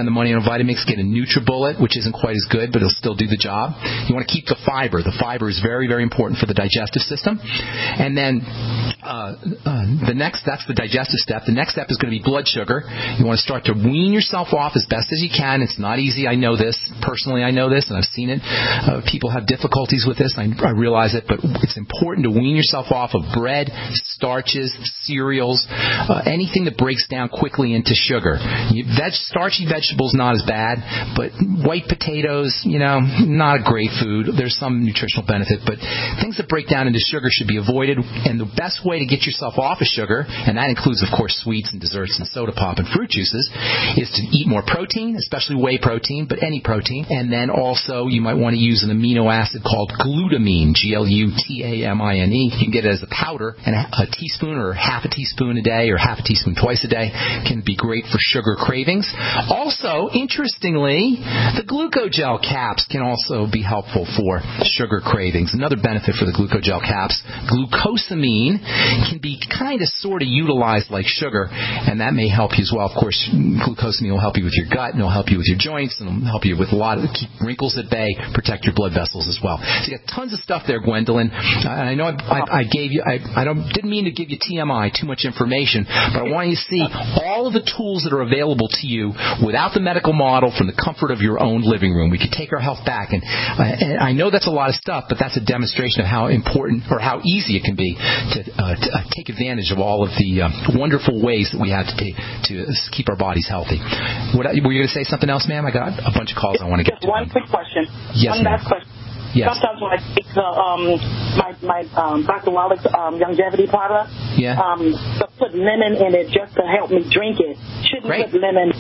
the money on Vitamix, get a NutriBullet, which isn't quite as good, but it'll still do the job. You want to keep the fiber. The fiber is very, very important for the digestive system. And then uh, uh, the next, that's the digestive step. The next step is going to be blood sugar. You want to start to wean yourself off as best as you can. It's not easy. I know this. Personally, I know this, and I've seen it. Uh, people have difficulties with this. I, I realize it, but it's important to wean yourself off of bread, starches, cereals, uh, anything that breaks down quickly into sugar. You, veg, starchy vegetables, not as bad, but white potatoes, you know, not a great food. There's some nutritional benefit, but things that break down into sugar should be avoided. And the best way to get yourself off of sugar, and that includes, of course, sweets and desserts and soda pop and fruit juices, is to eat more protein, especially whey protein, but any protein. And then also you might want to use an amino acid called glutamine, G L U T A M I N E. You can get it as a powder, and a, a teaspoon or half a teaspoon a day or half a teaspoon twice a day can be great for sugar cravings. Also, interestingly, the glucogel caps can also be helpful for sugar cravings. Another benefit for the glucogel caps, glucosamine can be kind of sort of utilized like sugar, and that may help you as well. Of course, glucosamine will help you with your gut, and it'll help you with your joints, and it'll help you with a lot of keep wrinkles at bay, protect your blood vessels as well. So you got tons of stuff there, Gwendolyn. I know I, I, I gave you, I, I don't didn't mean to give you T M I, too much information, but I want you to see all of the tools that are available to you without the medical model from the comfort of your own living room. We could take our health back, and, uh, and I know that's a lot of stuff, but that's a demonstration of how important or how easy it can be to, uh, to uh, take advantage of all of the uh, wonderful ways that we have to take to keep our bodies healthy. What, were you going to say something else, ma'am? I got a bunch of calls I want to get Just to. One quick question. Yes, one ma'am. last question. Yes. Sometimes when I take the, um, my, my um, Doctor Wallach's um, longevity product, yeah. um, to put lemon in it just to help me drink it. Shouldn't Great. put lemon.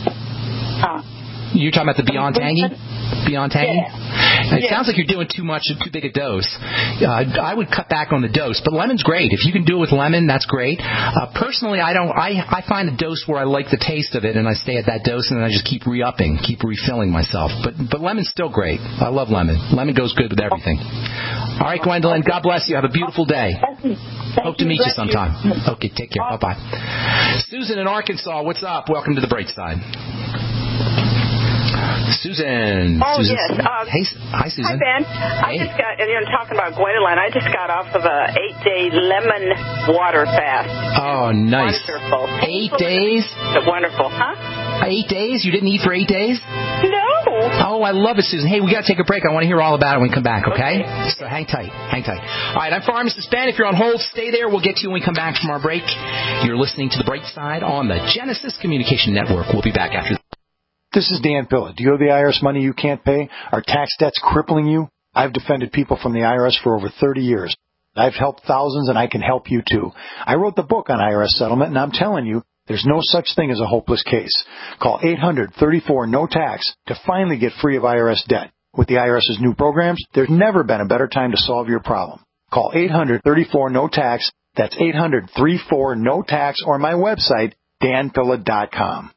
Uh, You're talking about the Beyond Tangy? Beyond Tangy? Yeah. It yeah. sounds like you're doing too much, too big a dose. Uh, I would cut back on the dose, but lemon's great. If you can do it with lemon, that's great. Uh, personally, I don't. I, I find a dose where I like the taste of it, and I stay at that dose, and then I just keep re-upping, keep refilling myself. But but lemon's still great. I love lemon. Lemon goes good with everything. All right, Gwendolyn, God bless you. Have a beautiful day. Hope to meet you sometime. Okay, take care. Bye-bye. Susan in Arkansas, what's up? Welcome to the Bright Side. Susan. Oh, Susan. yes. Uh, hey, hi, Susan. Hi, Ben. Hey. I just got, and you're talking about Gwendolyn, I just got off of a eight-day lemon water fast. Oh, nice. Wonderful. Eight days? Wonderful, huh? Eight days? You didn't eat for eight days? No. Oh, I love it, Susan. Hey, we got to take a break. I want to hear all about it when we come back, okay? okay? So hang tight. Hang tight. All right, I'm Pharmacist Ben. If you're on hold, stay there. We'll get to you when we come back from our break. You're listening to The Bright Side on the Genesis Communication Network. We'll be back after this. This is Dan Pilla. Do you owe the I R S money you can't pay? Are tax debts crippling you? I've defended people from the I R S for over thirty years. I've helped thousands, and I can help you too. I wrote the book on I R S settlement, and I'm telling you, there's no such thing as a hopeless case. Call eight hundred thirty-four no tax to finally get free of I R S debt. With the IRS's new programs, there's never been a better time to solve your problem. Call eight hundred thirty-four no tax. That's eight hundred thirty-four no tax, or my website, dan pilla dot com.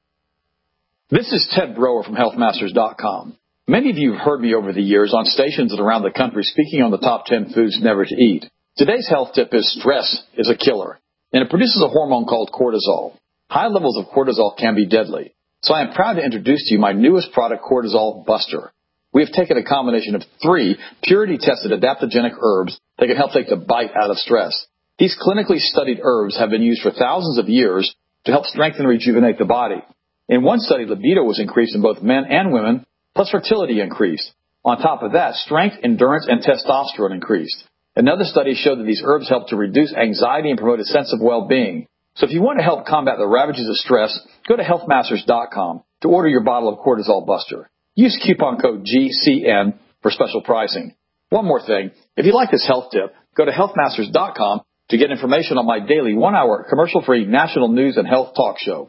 This is Ted Brower from health masters dot com. Many of you have heard me over the years on stations around the country speaking on the top ten foods never to eat. Today's health tip is stress is a killer, and it produces a hormone called cortisol. High levels of cortisol can be deadly. So I am proud to introduce to you my newest product, Cortisol Buster. We have taken a combination of three purity-tested adaptogenic herbs that can help take the bite out of stress. These clinically studied herbs have been used for thousands of years to help strengthen and rejuvenate the body. In one study, libido was increased in both men and women, plus fertility increased. On top of that, strength, endurance, and testosterone increased. Another study showed that these herbs help to reduce anxiety and promote a sense of well-being. So if you want to help combat the ravages of stress, go to health masters dot com to order your bottle of Cortisol Buster. Use coupon code G C N for special pricing. One more thing, if you like this health tip, go to health masters dot com to get information on my daily one-hour commercial-free national news and health talk show.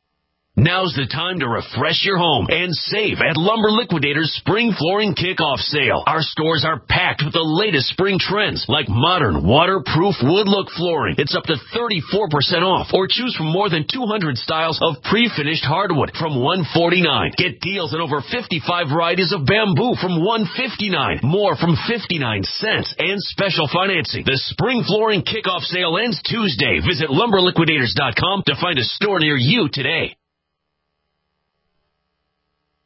Now's the time to refresh your home and save at Lumber Liquidators Spring Flooring Kickoff Sale. Our stores are packed with the latest spring trends like modern, waterproof wood look flooring. It's up to thirty-four percent off, or choose from more than two hundred styles of pre-finished hardwood from one forty-nine. Get deals on over fifty-five varieties of bamboo from one fifty-nine. More from fifty-nine cents and special financing. The Spring Flooring Kickoff Sale ends Tuesday. Visit lumber liquidators dot com to find a store near you today.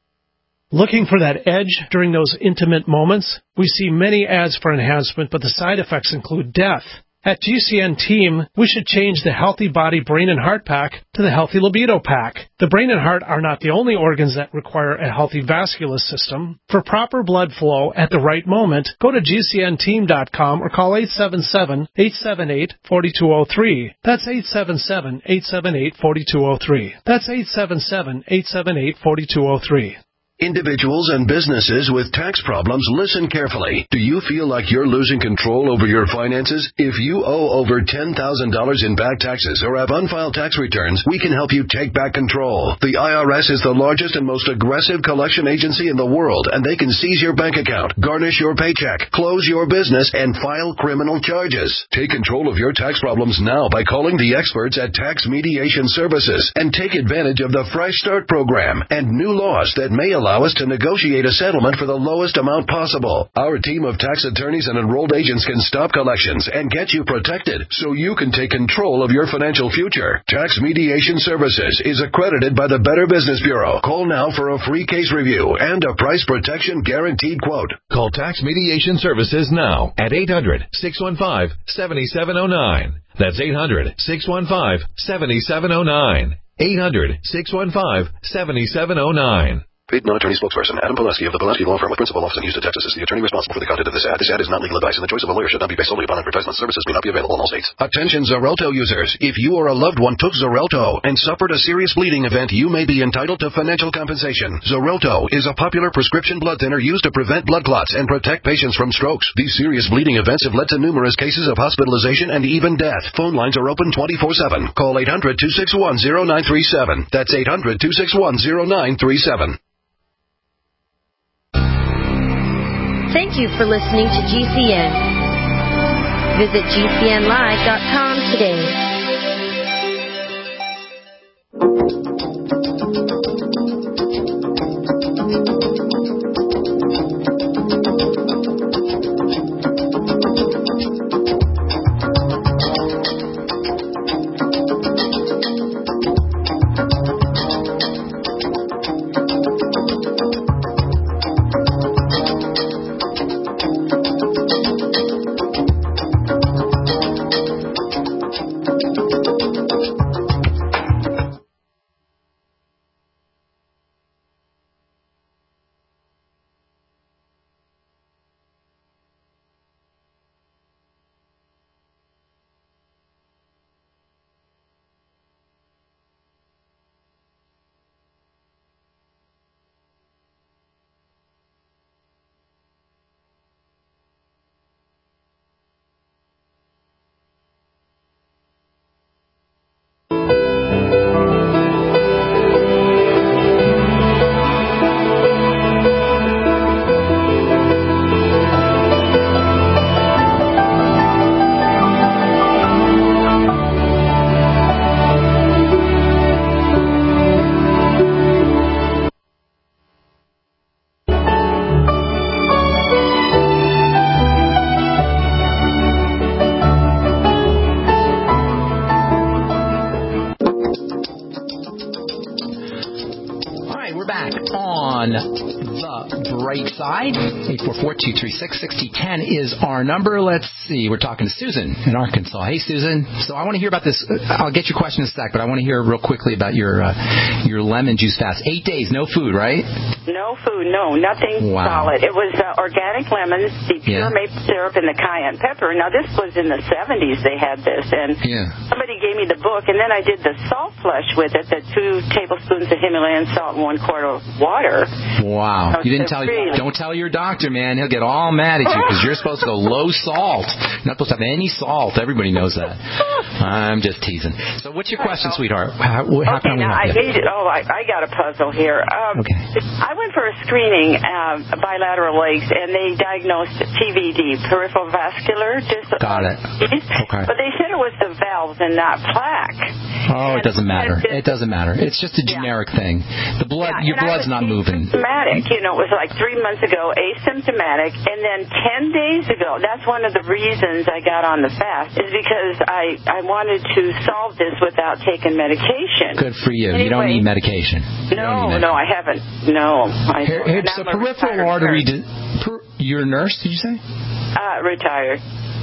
Looking for that edge during those intimate moments? We see many ads for enhancement, but the side effects include death. At G C N Team, we should change the Healthy Body Brain and Heart Pack to the Healthy Libido Pack. The brain and heart are not the only organs that require a healthy vascular system. For proper blood flow at the right moment, go to G C N team dot com or call eight seven seven, eight seven eight, four two zero three. That's eight seven seven, eight seven eight, four two zero three. That's eight seven seven, eight seven eight, four two zero three. Individuals and businesses with tax problems, listen carefully. Do you feel like you're losing control over your finances? If you owe over ten thousand dollars in back taxes or have unfiled tax returns, we can help you take back control. The I R S is the largest and most aggressive collection agency in the world, and they can seize your bank account, garnish your paycheck, close your business, and file criminal charges. Take control of your tax problems now by calling the experts at Tax Mediation Services and take advantage of the Fresh Start program and new laws that may allow Allow us to negotiate a settlement for the lowest amount possible. Our team of tax attorneys and enrolled agents can stop collections and get you protected so you can take control of your financial future. Tax Mediation Services is accredited by the Better Business Bureau. Call now for a free case review and a price protection guaranteed quote. Call Tax Mediation Services now at eight hundred, six one five, seven seven zero nine. That's eight hundred, six one five, seven seven zero nine. eight hundred, six one five, seven seven zero nine. Paid non-attorney spokesperson Adam Pulaski of the Pulaski Law Firm with principal office in Houston, Texas is the attorney responsible for the content of this ad. This ad is not legal advice, and the choice of a lawyer should not be based solely upon advertisement. Services may not be available in all states. Attention Xarelto users. If you or a loved one took Xarelto and suffered a serious bleeding event, you may be entitled to financial compensation. Xarelto is a popular prescription blood thinner used to prevent blood clots and protect patients from strokes. These serious bleeding events have led to numerous cases of hospitalization and even death. Phone lines are open twenty-four seven. Call eight hundred, two six one, zero nine three seven. That's eight hundred, two six one, zero nine three seven. Thank you for listening to G C N. Visit G C N live dot com today. eight four four, two three six, six zero one zero is our number. Let's see. We're talking to Susan in Arkansas. Hey, Susan. So I want to hear about this. I'll get your question in a sec, but I want to hear real quickly about your uh, your lemon juice fast. Eight days, no food, right? No food, no, nothing wow. solid. It was uh, organic lemons, the pure yeah. maple syrup, and the cayenne pepper. Now, this was in the seventies they had this, and yeah. somebody gave me the book, and then I did the salt flush with it, the two tablespoons of Himalayan salt and one quart of water. Wow. So you didn't tell really... Don't tell your doctor, man. He'll get all mad at you because you're supposed to go low salt. You're not supposed to have any salt. Everybody knows that. I'm just teasing. So what's your question, sweetheart? How, how okay, can we now help I you? made it. Oh, I, I got a puzzle here. Um, okay. I went for a screening, uh, bilateral legs, and they diagnosed P V D, peripheral vascular disease. Got it. Okay. But they said it was the valves and not plaque. Oh, it doesn't matter. It doesn't matter. It's just a generic yeah. thing. The blood, yeah, your blood's not moving. Asymptomatic. You know, it was like three months ago, asymptomatic, and then ten days ago. That's one of the reasons I got on the fast is because I I wanted to solve this without taking medication. Good for you. Anyway, you don't need medication. You no, need medication. no, I haven't. No, I here, here, so peripheral artery. Di- per, you're a nurse, did you say? Uh, retired.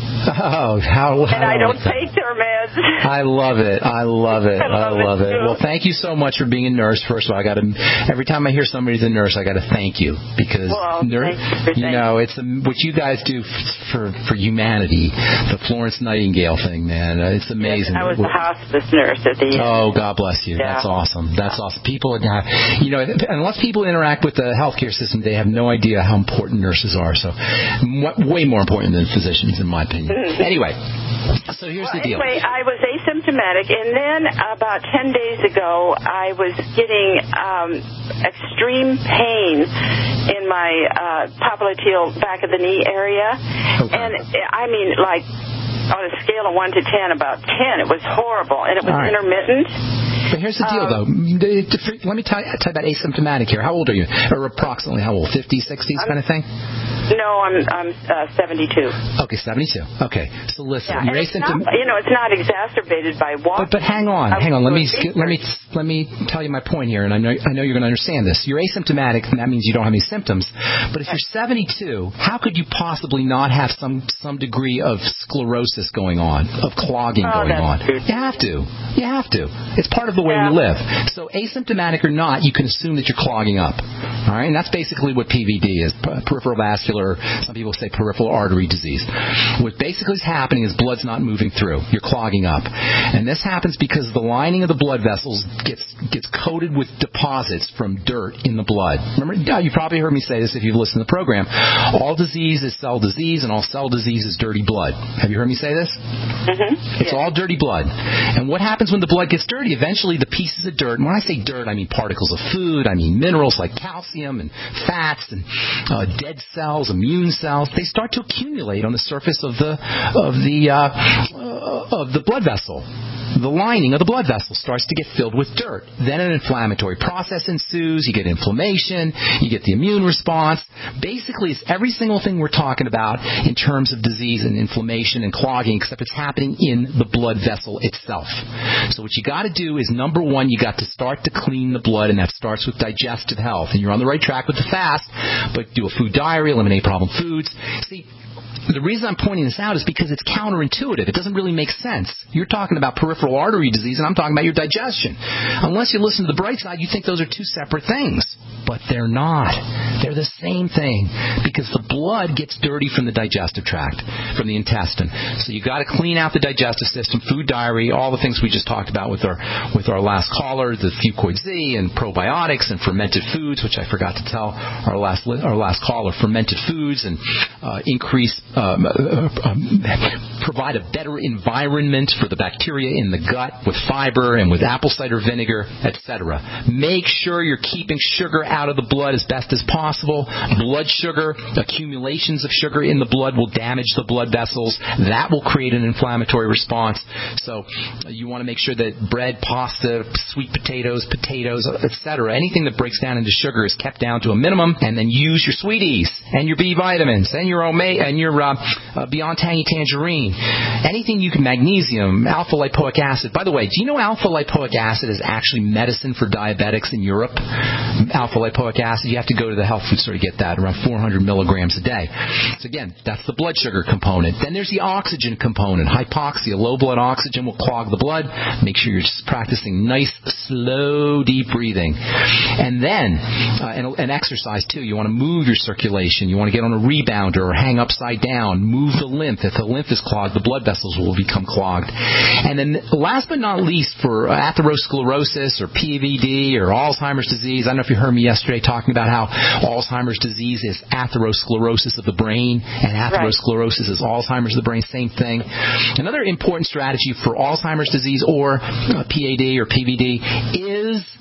Oh, how, how and I don't take their meds. I love it. I love it. I love, I love it. it. Well, thank you so much for being a nurse. First of all, I got to. Every time I hear somebody's a nurse, I got to thank you because well, nurse, you, you know, it's a, what you guys do for for humanity. The Florence Nightingale thing, man, it's amazing. Yes, I was a hospice nurse at the end. Oh, God bless you. Yeah. That's awesome. That's awesome. People, you know, unless people interact with the healthcare system, they have no idea how important nurses are. So, way more important than physicians, in my opinion. Mm-hmm. Anyway. So here's well, the deal. Anyway, I was asymptomatic, and then about ten days ago, I was getting um, extreme pain in my uh, popliteal back of the knee area. Okay. And I mean, like, on a scale of one to ten, about ten. It was horrible, and it was right. intermittent. But here's the deal, um, though. Let me tell you, tell you about asymptomatic here. How old are you? Or approximately how old? fifties, sixties kind of thing? No, I'm I'm uh, seventy-two. Okay, seventy-two. Okay, so listen, yeah, you're asymptomatic. You know, it's not exacerbated by walking. But, but hang on, hang on. Let me let me let me tell you my point here, and I know I know you're going to understand this. You're asymptomatic, and that means you don't have any symptoms. But if you're seventy-two, how could you possibly not have some some degree of sclerosis going on, of clogging oh, going on? True. You have to. You have to. It's part of the way yeah. we live. So asymptomatic or not, you can assume that you're clogging up. All right, and that's basically what P V D is, peripheral vascular. Some people say peripheral artery disease. What basically is happening is blood's not moving through. You're clogging up, and this happens because the lining of the blood vessels gets gets coated with deposits from dirt in the blood. Remember, you probably heard me say this if you've listened to the program. All disease is cell disease, and all cell disease is dirty blood. Have you heard me say this? Mm-hmm. It's yeah. all dirty blood. And what happens when the blood gets dirty? Eventually, the pieces of dirt, and when I say dirt, I mean particles of food, I mean minerals like calcium and fats and uh, dead cells, immune cells, they start to accumulate on the surface of the of the uh, uh, of the blood vessel. The lining of the blood vessel starts to get filled with dirt. Then an inflammatory process ensues. You get inflammation. You get the immune response. Basically, it's every single thing we're talking about in terms of disease and inflammation and clogging, except it's happening in the blood vessel itself. So what you got to do is, number one, you got to start to clean the blood, and that starts with digestive health. And you're on the right track with the fast, but do a food diary, eliminate problem foods. See, the reason I'm pointing this out is because it's counterintuitive. It doesn't really make sense. You're talking about peripheral artery disease, and I'm talking about your digestion. Unless you listen to the bright side, you think those are two separate things. But they're not. They're the same thing because the blood gets dirty from the digestive tract, from the intestine. So you got to clean out the digestive system, food diary, all the things we just talked about with our with our last caller, the Fucoid Z and probiotics and fermented foods, which I forgot to tell our last our last caller. Fermented foods and uh, increase um, uh, um, provide a better environment for the bacteria in the gut with fiber and with apple cider vinegar, et cetera. Make sure you're keeping sugar out of the blood as best as possible. Blood sugar, accumulations of sugar in the blood will damage the blood vessels. That will create an inflammatory response. So you want to make sure that bread, pasta, sweet potatoes, potatoes, et cetera, anything that breaks down into sugar is kept down to a minimum, and then use your sweeties and your B vitamins and your omega and your uh, uh, Beyond Tangy Tangerine. Anything you can, magnesium, alpha lipoic acid. By the way, do you know alpha lipoic acid is actually medicine for diabetics in Europe? Alpha lipoic acid, you have to go to the health food store to get that, around four hundred milligrams a day. So again, that's the blood sugar component. Then there's the oxygen component. Hypoxia, low blood oxygen will clog the blood. Make sure you're just practicing nice, slow, deep breathing. And then, uh, and, and exercise too. You want to move your circulation. You want to get on a rebounder or hang upside down. Move the lymph. If the lymph is clogged, the blood vessels will become clogged. And then last but not least, for atherosclerosis or P V D or Alzheimer's disease, I don't know if you heard me yesterday talking about how Alzheimer's disease is atherosclerosis of the brain, and atherosclerosis is Alzheimer's of the brain, same thing. Another important strategy for Alzheimer's disease or P A D or P V D is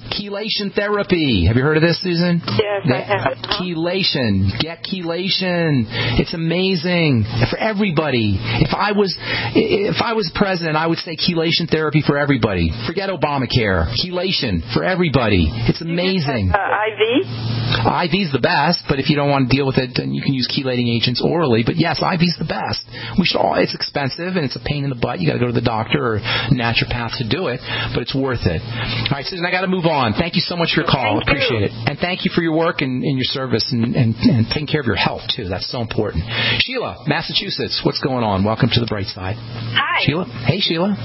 Chelation therapy. Have you heard of this, Susan? Yes, I have. Chelation. Get chelation. It's amazing for everybody. If I was, if I was president, I would say chelation therapy for everybody. Forget Obamacare. Chelation for everybody. It's amazing. Uh, I V? I V's the best, but if you don't want to deal with it, then you can use chelating agents orally. But yes, I V's the best. We should all. It's expensive and it's a pain in the butt. You got to go to the doctor or naturopath to do it, but it's worth it. All right, Susan, I got to move on. Thank you so much for your call. Thank Appreciate you. it, and thank you for your work and, and your service and, and, and taking care of your health too. That's so important. Sheila, Massachusetts, what's going on? Welcome to the bright side. Hi. Sheila. Hey, Sheila.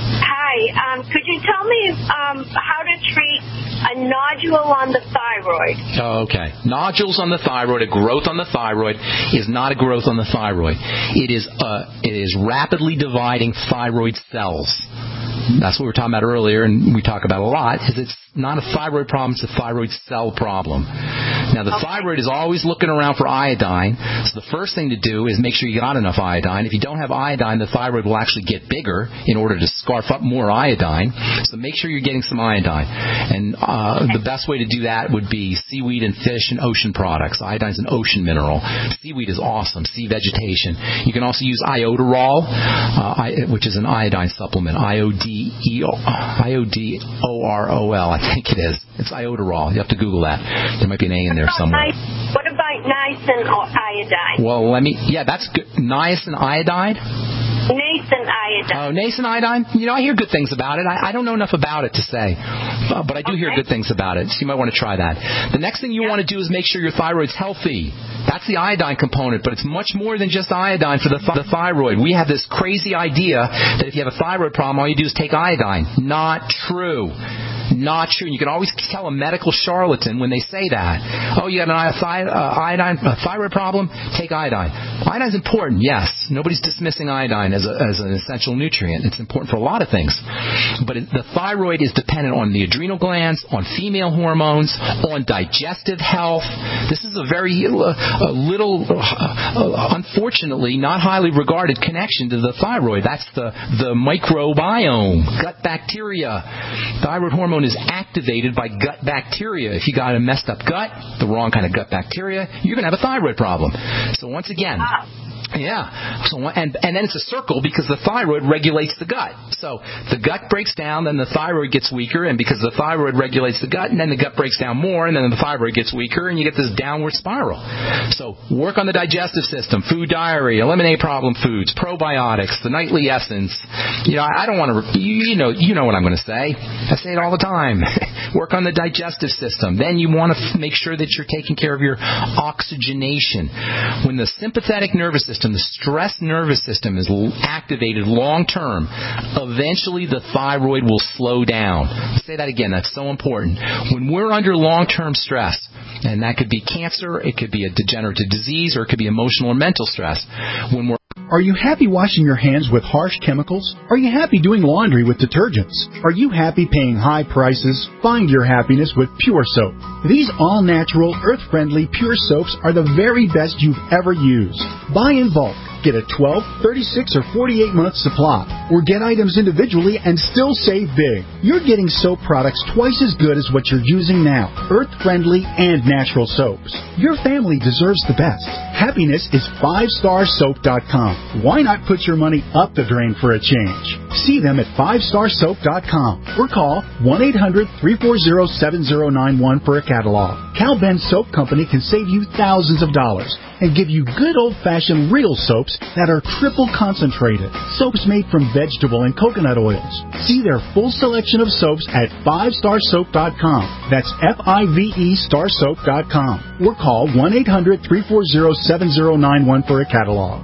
Hi. Um, could you tell me um, how to treat a nodule on the thyroid? Oh, okay. Nodules on the thyroid, a growth on the thyroid, is not a growth on the thyroid. It is uh, it is rapidly dividing thyroid cells. That's what we were talking about earlier, and we talk about a lot, is it's not a thyroid problem, it's a thyroid cell problem. Now, the okay. thyroid is always looking around for iodine, so the first thing to do is make sure you got enough iodine. If you don't have iodine, the thyroid will actually get bigger in order to scarf up more iodine, so make sure you're getting some iodine. And uh, the best way to do that would be seaweed and fish and ocean products. Iodine's an ocean mineral. Seaweed is awesome, sea vegetation. You can also use iodoral, uh, which is an iodine supplement, I O D E O I O D O R O L, I think it is. It's iodoral. You have to Google that. There might be an A in there somewhere. What about niacin iodine? Well, let me, yeah, that's good. Niacin iodide? Niacin iodine. Oh, niacin iodine? You know, I hear good things about it. I, I don't know enough about it to say, uh, but I do okay. hear good things about it, so you might want to try that. The next thing you yeah. want to do is make sure your thyroid's healthy. That's the iodine component, but it's much more than just iodine for the, th- the thyroid. We have this crazy idea that if you have a thyroid problem, all you do is take iodine. Not true. Not true. And you can always tell a medical charlatan when they say that. Oh, you got an iodine, a thyroid problem? Take iodine. Iodine's important, yes. Nobody's dismissing iodine as, a, as an essential nutrient. It's important for a lot of things. But it, the thyroid is dependent on the adrenal glands, on female hormones, on digestive health. This is a very uh, a little, uh, uh, unfortunately, not highly regarded connection to the thyroid. That's the, the microbiome, gut bacteria. Thyroid hormone is activated by gut bacteria. If you got a messed up gut, the wrong kind of gut bacteria, you're going to have a thyroid problem. So once again, yeah. So and and then it's a circle because the thyroid regulates the gut. So the gut breaks down, then the thyroid gets weaker, and because the thyroid regulates the gut, and then the gut breaks down more, and then the thyroid gets weaker, and you get this downward spiral. So work on the digestive system, food diary, eliminate problem foods, probiotics, the nightly essence. You know, I don't want to. You know, you know what I'm going to say. I say it all the time. Work on the digestive system. Then you want to f- make sure that you're taking care of your oxygenation. When the sympathetic nervous system, the stress nervous system is activated long term, eventually the thyroid will slow down. I'll say that again, that's so important. When we're under long-term stress, and that could be cancer, it could be a degenerative disease, or it could be emotional or mental stress. When we're Are you happy washing your hands with harsh chemicals? Are you happy doing laundry with detergents? Are you happy paying high prices? Find your happiness with Pure Soap. These all-natural, earth-friendly Pure Soaps are the very best you've ever used. Buy in bulk. Get a twelve, thirty-six, or forty-eight month supply. Or get items individually and still save big. You're getting soap products twice as good as what you're using now. Earth-friendly and natural soaps. Your family deserves the best. Happiness is five star soap dot com. Why not put your money up the drain for a change? See them at five star soap dot com or call one eight hundred, three four zero, seven zero nine one for a catalog. Cal Ben Soap Company can save you thousands of dollars and give you good old-fashioned real soaps that are triple concentrated. Soaps made from vegetable and coconut oils. See their full selection of soaps at five star soap dot com. That's F I V E star soap dot com. Or call one eight hundred, three four zero, seven zero nine one for a catalog.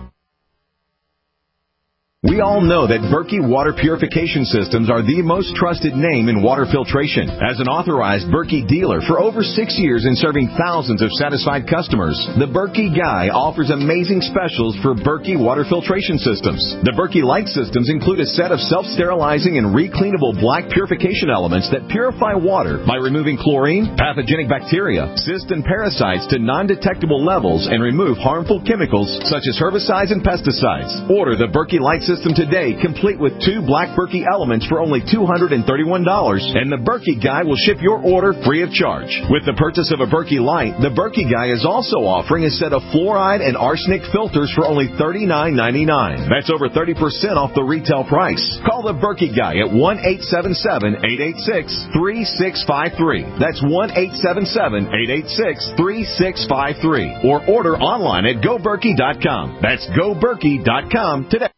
We all know that Berkey Water Purification Systems are the most trusted name in water filtration. As an authorized Berkey dealer for over six years and serving thousands of satisfied customers, the Berkey Guy offers amazing specials for Berkey Water Filtration Systems. The Berkey Light Systems include a set of self-sterilizing and recleanable black purification elements that purify water by removing chlorine, pathogenic bacteria, cysts, and parasites to non-detectable levels and remove harmful chemicals such as herbicides and pesticides. Order the Berkey Light Systems system today, complete with two Black Berkey elements for only two hundred thirty-one dollars, and the Berkey Guy will ship your order free of charge. With the purchase of a Berkey Light, the Berkey Guy is also offering a set of fluoride and arsenic filters for only thirty-nine ninety-nine. That's over thirty percent off the retail price. Call the Berkey Guy at one eight seven seven, eight eight six, three six five three. That's one eight seven seven, eight eight six, three six five three. Or order online at go berkey dot com. That's go berkey dot com today.